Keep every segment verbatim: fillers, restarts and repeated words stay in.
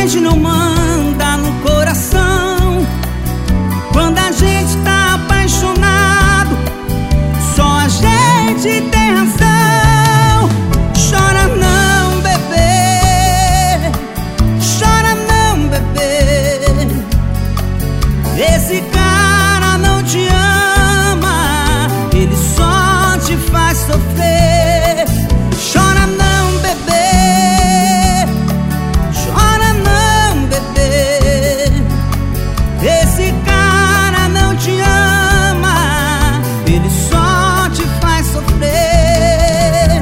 gente não manda no coração. Quando a gente tá apaixonado, só a gente tem razão. Chora não, bebê, chora não, bebê. Esse cara não te ama, ele só te faz sofrer. Chora não, bebê, chora não, bebê. Esse cara não te ama, ele só te faz sofrer.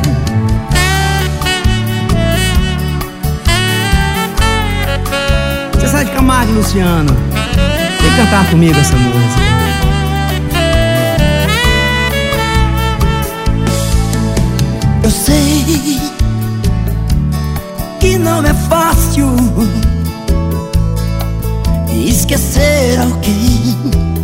Você sai de Camargo e Luciano, vem cantar comigo essa música. Eu sei que não é fácil esquecer alguém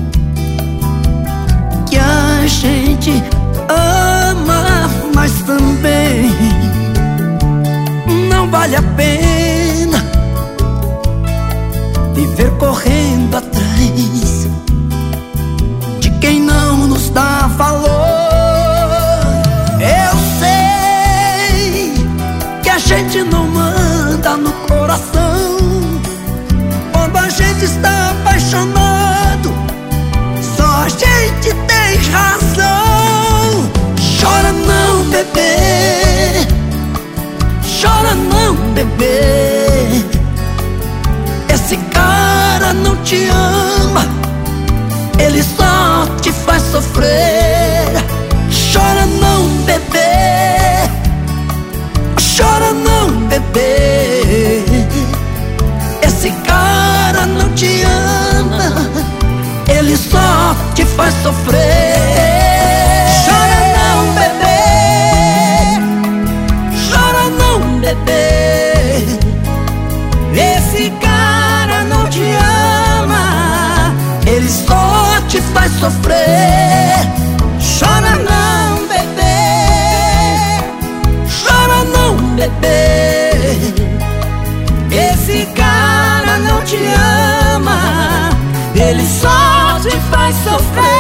que a gente ama, mas também não vale a pena viver correndo atrás de quem não nos dá valor. Eu sei que a gente não manda no coração. Quando a gente está apaixonado, só a gente tem razão. Chora não, bebê, chora não, bebê. Esse cara não te ama, ele só te faz sofrer. Chora não, bebê, chora não, bebê. Esse cara não te ama, ele só te faz sofrer. Chora não, bebê, chora não, bebê. esse cara não te ama, ele só te faz sofrer. chora não, bebê, chora não, bebê. esse cara não te ama, ele só te faz sofrer.